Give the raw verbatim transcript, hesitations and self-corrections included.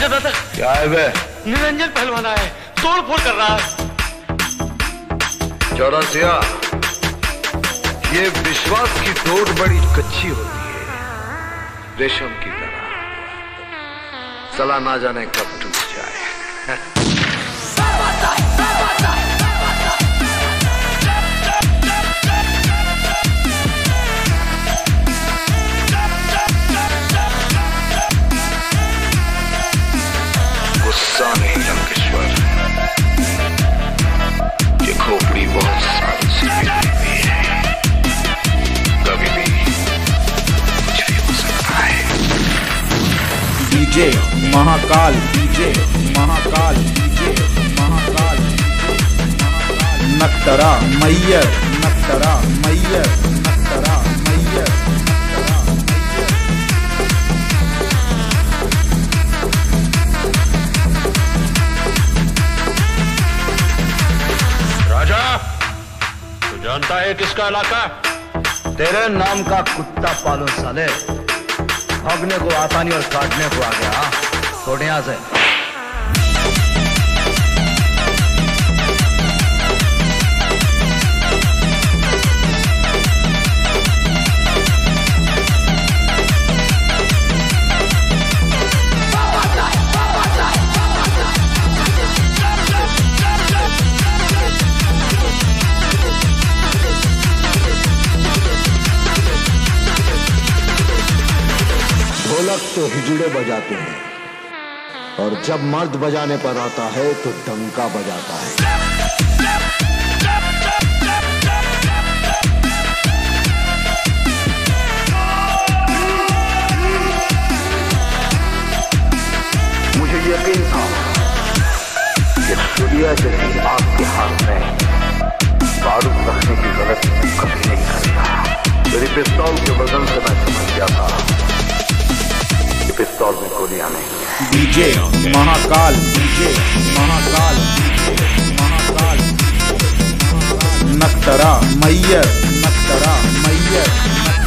दादा क्या है बे? निरंजन पहलवान है, तोड़ फोड़ कर रहा है। चौरसिया, ये विश्वास की डोर बड़ी कच्ची होती है, रेशम की तरह। सला ना जाने कब टूट जाए। गुस्सा नहीं लंकेश्वर, ये खोपड़ी बहुत सालों से बिगड़ी हुई है, कभी भी कुछ भी हो सकता है। DJ Mahakal, DJ Mahakal, DJ Mahakal, नक्तरा मैयर, नक्तरा मैयर, नक्तरा मैयर, नक्तरा मैयर। राजा, तू जानता है किसका इलाका? तेरे नाम का कुत्ता पालो साले, भागने को आता नहीं और काटने को आ गया। छोड़ यहां से। ढोलक तो हिजड़े बजाते हैं, और जब मर्द बजाने पर आता है तो डंका बजाता है। मुझे यकीन था कि सूर्या जैसी आपके हाथ में बारूद रखने की गलती मैं कभी नहीं करता। मेरी पिस्तौल के वजन से मैं समझ गया था पिस्तौल में गोलियां नहीं है। DJ Mahakal, DJ Mahakal, DJ Mahakal, नक्तरा मैयर, नक्तरा मैयर।